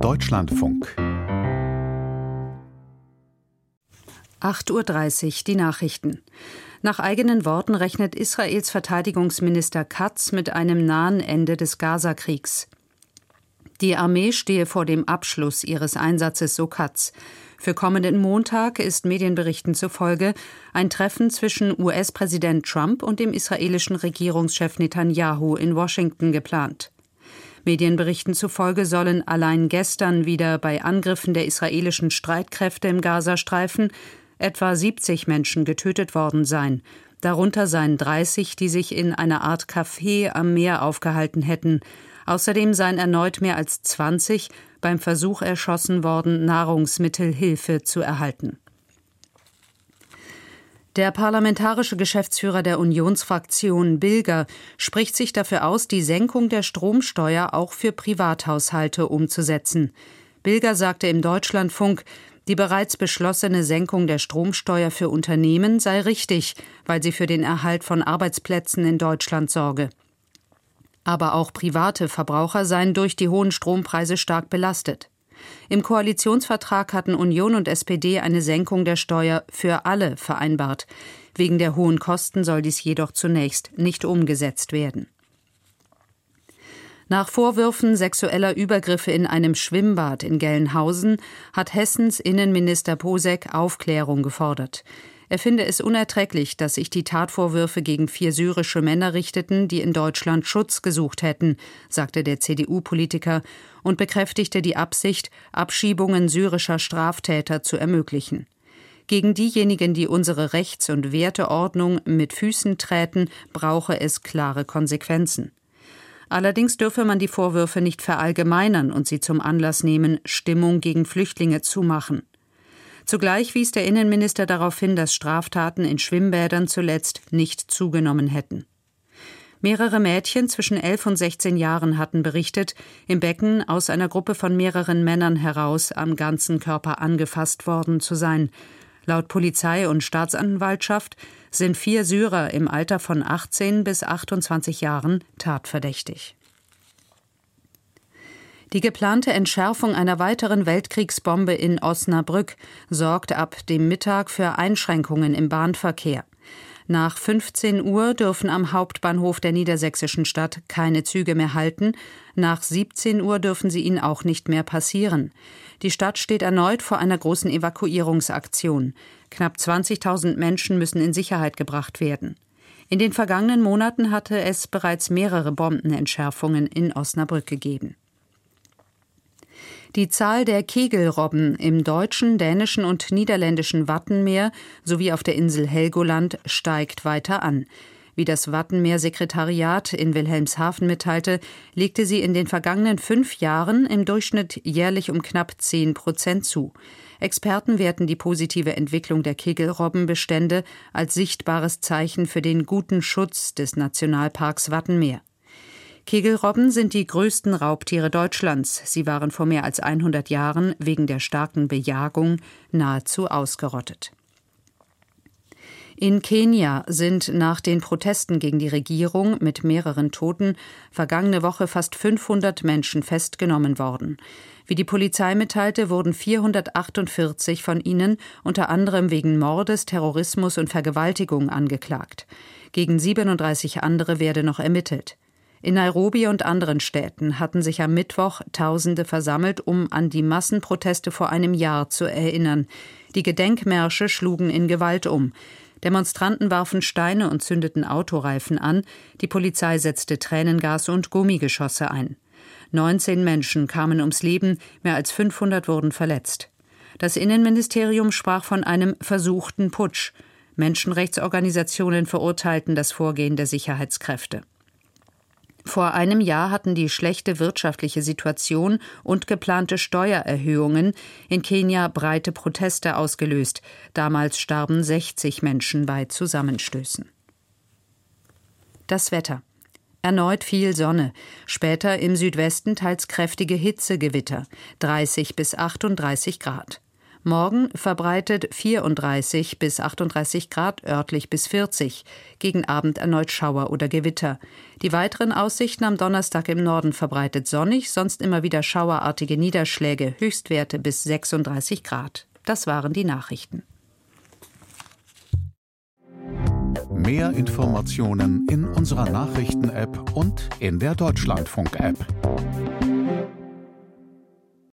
Deutschlandfunk 8:30 Uhr, die Nachrichten. Nach eigenen Worten rechnet Israels Verteidigungsminister Katz mit einem nahen Ende des Gazakriegs. Die Armee stehe vor dem Abschluss ihres Einsatzes, so Katz. Für kommenden Montag ist Medienberichten zufolge ein Treffen zwischen US-Präsident Trump und dem israelischen Regierungschef Netanyahu in Washington geplant. Medienberichten zufolge sollen allein gestern wieder bei Angriffen der israelischen Streitkräfte im Gazastreifen etwa 70 Menschen getötet worden sein. Darunter seien 30, die sich in einer Art Café am Meer aufgehalten hätten. Außerdem seien erneut mehr als 20 beim Versuch erschossen worden, Nahrungsmittelhilfe zu erhalten. Der parlamentarische Geschäftsführer der Unionsfraktion Bilger spricht sich dafür aus, die Senkung der Stromsteuer auch für Privathaushalte umzusetzen. Bilger sagte im Deutschlandfunk, die bereits beschlossene Senkung der Stromsteuer für Unternehmen sei richtig, weil sie für den Erhalt von Arbeitsplätzen in Deutschland sorge. Aber auch private Verbraucher seien durch die hohen Strompreise stark belastet. Im Koalitionsvertrag hatten Union und SPD eine Senkung der Steuer für alle vereinbart. Wegen der hohen Kosten soll dies jedoch zunächst nicht umgesetzt werden. Nach Vorwürfen sexueller Übergriffe in einem Schwimmbad in Gelnhausen hat Hessens Innenminister Posek Aufklärung gefordert. Er finde es unerträglich, dass sich die Tatvorwürfe gegen 4 syrische Männer richteten, die in Deutschland Schutz gesucht hätten, sagte der CDU-Politiker und bekräftigte die Absicht, Abschiebungen syrischer Straftäter zu ermöglichen. Gegen diejenigen, die unsere Rechts- und Werteordnung mit Füßen träten, brauche es klare Konsequenzen. Allerdings dürfe man die Vorwürfe nicht verallgemeinern und sie zum Anlass nehmen, Stimmung gegen Flüchtlinge zu machen. Zugleich wies der Innenminister darauf hin, dass Straftaten in Schwimmbädern zuletzt nicht zugenommen hätten. Mehrere Mädchen zwischen 11 und 16 Jahren hatten berichtet, im Becken aus einer Gruppe von mehreren Männern heraus am ganzen Körper angefasst worden zu sein. Laut Polizei und Staatsanwaltschaft sind 4 Syrer im Alter von 18 bis 28 Jahren tatverdächtig. Die geplante Entschärfung einer weiteren Weltkriegsbombe in Osnabrück sorgt ab dem Mittag für Einschränkungen im Bahnverkehr. Nach 15 Uhr dürfen am Hauptbahnhof der niedersächsischen Stadt keine Züge mehr halten. Nach 17 Uhr dürfen sie ihn auch nicht mehr passieren. Die Stadt steht erneut vor einer großen Evakuierungsaktion. Knapp 20.000 Menschen müssen in Sicherheit gebracht werden. In den vergangenen Monaten hatte es bereits mehrere Bombenentschärfungen in Osnabrück gegeben. Die Zahl der Kegelrobben im deutschen, dänischen und niederländischen Wattenmeer sowie auf der Insel Helgoland steigt weiter an. Wie das Wattenmeersekretariat in Wilhelmshaven mitteilte, legte sie in den vergangenen 5 Jahren im Durchschnitt jährlich um knapp 10% zu. Experten werten die positive Entwicklung der Kegelrobbenbestände als sichtbares Zeichen für den guten Schutz des Nationalparks Wattenmeer. Kegelrobben sind die größten Raubtiere Deutschlands. Sie waren vor mehr als 100 Jahren wegen der starken Bejagung nahezu ausgerottet. In Kenia sind nach den Protesten gegen die Regierung mit mehreren Toten vergangene Woche fast 500 Menschen festgenommen worden. Wie die Polizei mitteilte, wurden 448 von ihnen unter anderem wegen Mordes, Terrorismus und Vergewaltigung angeklagt. Gegen 37 andere werde noch ermittelt. In Nairobi und anderen Städten hatten sich am Mittwoch Tausende versammelt, um an die Massenproteste vor einem Jahr zu erinnern. Die Gedenkmärsche schlugen in Gewalt um. Demonstranten warfen Steine und zündeten Autoreifen an. Die Polizei setzte Tränengas und Gummigeschosse ein. 19 Menschen kamen ums Leben, mehr als 500 wurden verletzt. Das Innenministerium sprach von einem versuchten Putsch. Menschenrechtsorganisationen verurteilten das Vorgehen der Sicherheitskräfte. Vor einem Jahr hatten die schlechte wirtschaftliche Situation und geplante Steuererhöhungen in Kenia breite Proteste ausgelöst. Damals starben 60 Menschen bei Zusammenstößen. Das Wetter. Erneut viel Sonne. Später im Südwesten teils kräftige Hitzegewitter. 30 bis 38 Grad. Morgen verbreitet 34 bis 38 Grad, örtlich bis 40. Gegen Abend erneut Schauer oder Gewitter. Die weiteren Aussichten am Donnerstag im Norden verbreitet sonnig, sonst immer wieder schauerartige Niederschläge, Höchstwerte bis 36 Grad. Das waren die Nachrichten. Mehr Informationen in unserer Nachrichten-App und in der Deutschlandfunk-App.